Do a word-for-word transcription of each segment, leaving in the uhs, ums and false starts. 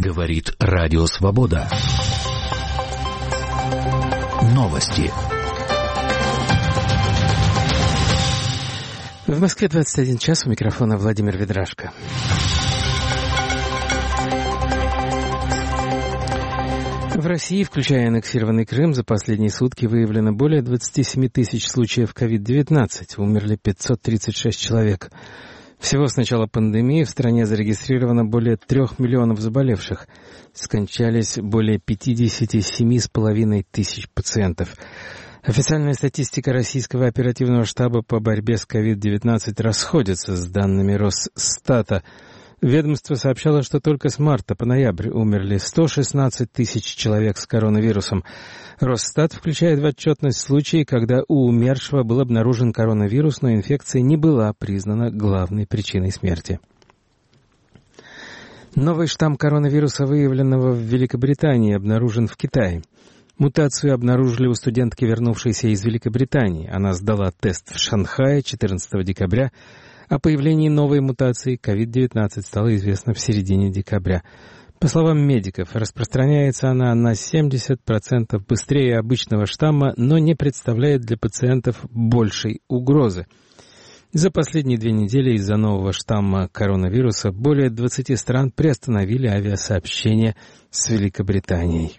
Говорит Радио Свобода. Новости. В Москве двадцать один час, у микрофона Владимир Ведрашко. В России, включая аннексированный Крым, за последние сутки выявлено более двадцать семь тысяч случаев ковид девятнадцать. Умерли пятьсот тридцать шесть человек. Всего с начала пандемии в стране зарегистрировано более трех миллионов заболевших. Скончались более пятьдесят семь с половиной тысяч пациентов. Официальная статистика Российского оперативного штаба по борьбе с ковид девятнадцать расходится с данными Росстата. Ведомство сообщало, что только с марта по ноябрь умерли сто шестнадцать тысяч человек с коронавирусом. Росстат включает в отчетность случаи, когда у умершего был обнаружен коронавирус, но инфекция не была признана главной причиной смерти. Новый штамм коронавируса, выявленного в Великобритании, обнаружен в Китае. Мутацию обнаружили у студентки, вернувшейся из Великобритании. Она сдала тест в Шанхае четырнадцатого декабря. О появлении новой мутации ковид девятнадцать стало известно в середине декабря. По словам медиков, распространяется она на семьдесят процентов быстрее обычного штамма, но не представляет для пациентов большей угрозы. За последние две недели из-за нового штамма коронавируса более двадцати стран приостановили авиасообщение с Великобританией.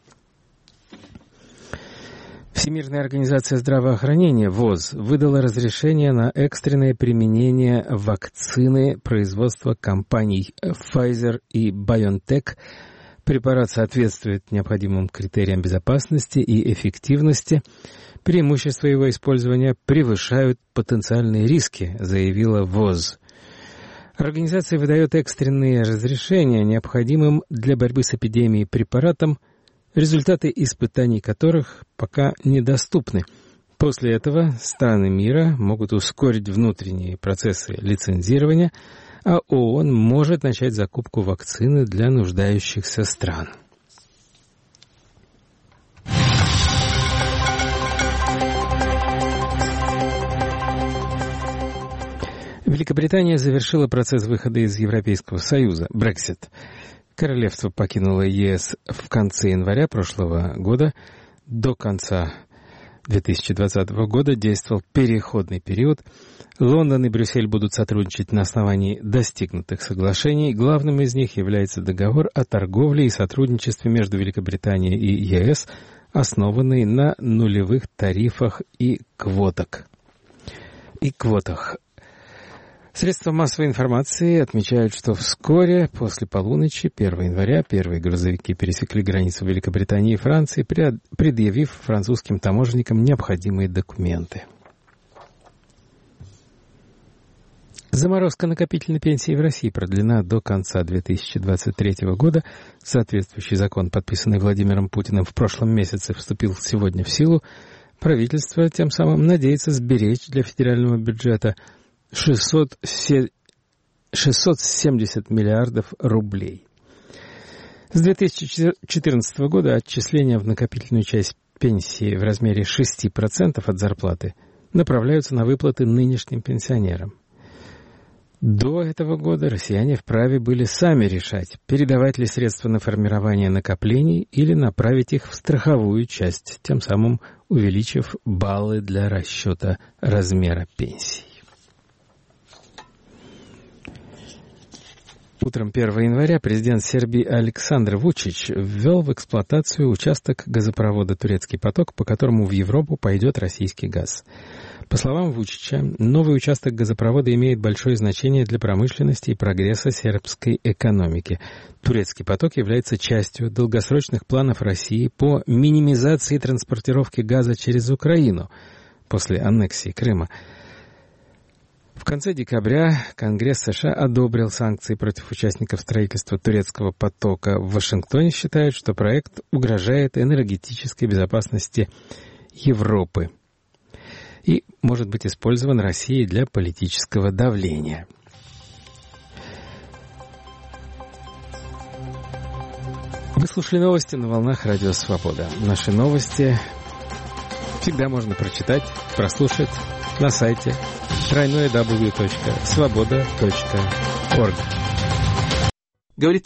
Всемирная организация здравоохранения ВОЗ выдала разрешение на экстренное применение вакцины производства компаний Pfizer и BioNTech. Препарат соответствует необходимым критериям безопасности и эффективности. Преимущества его использования превышают потенциальные риски, заявила ВОЗ. Организация выдает экстренные разрешения необходимым для борьбы с эпидемией препаратам, результаты испытаний которых пока недоступны. После этого страны мира могут ускорить внутренние процессы лицензирования, а ООН может начать закупку вакцины для нуждающихся стран. Великобритания завершила процесс выхода из Европейского Союза, Брексит. Королевство покинуло ЕС в конце января прошлого года. До конца две тысячи двадцатого года действовал переходный период. Лондон и Брюссель будут сотрудничать на основании достигнутых соглашений. Главным из них является договор о торговле и сотрудничестве между Великобританией и ЕС, основанный на нулевых тарифах и квотах. И квотах. Средства массовой информации отмечают, что вскоре после полуночи первого января первые грузовики пересекли границу Великобритании и Франции, предъявив французским таможенникам необходимые документы. Заморозка накопительной пенсии в России продлена до конца две тысячи двадцать третьего года. Соответствующий закон, подписанный Владимиром Путиным в прошлом месяце, вступил сегодня в силу. Правительство тем самым надеется сберечь для федерального бюджета шестьсот семьдесят миллиардов рублей. С две тысячи четырнадцатого года отчисления в накопительную часть пенсии в размере шесть процентов от зарплаты направляются на выплаты нынешним пенсионерам. До этого года россияне вправе были сами решать, передавать ли средства на формирование накоплений или направить их в страховую часть, тем самым увеличив баллы для расчета размера пенсии. Утром первого января президент Сербии Александр Вучич ввел в эксплуатацию участок газопровода «Турецкий поток», по которому в Европу пойдет российский газ. По словам Вучича, новый участок газопровода имеет большое значение для промышленности и прогресса сербской экономики. «Турецкий поток» является частью долгосрочных планов России по минимизации транспортировки газа через Украину после аннексии Крыма. В конце декабря Конгресс США одобрил санкции против участников строительства «Турецкого потока». В Вашингтоне считают, что проект угрожает энергетической безопасности Европы и может быть использован Россией для политического давления. Вы слушали новости на волнах Радио Свобода. Наши новости всегда можно прочитать, прослушать на сайте дабл ю дабл ю дабл ю точка свобода точка орг. Говорит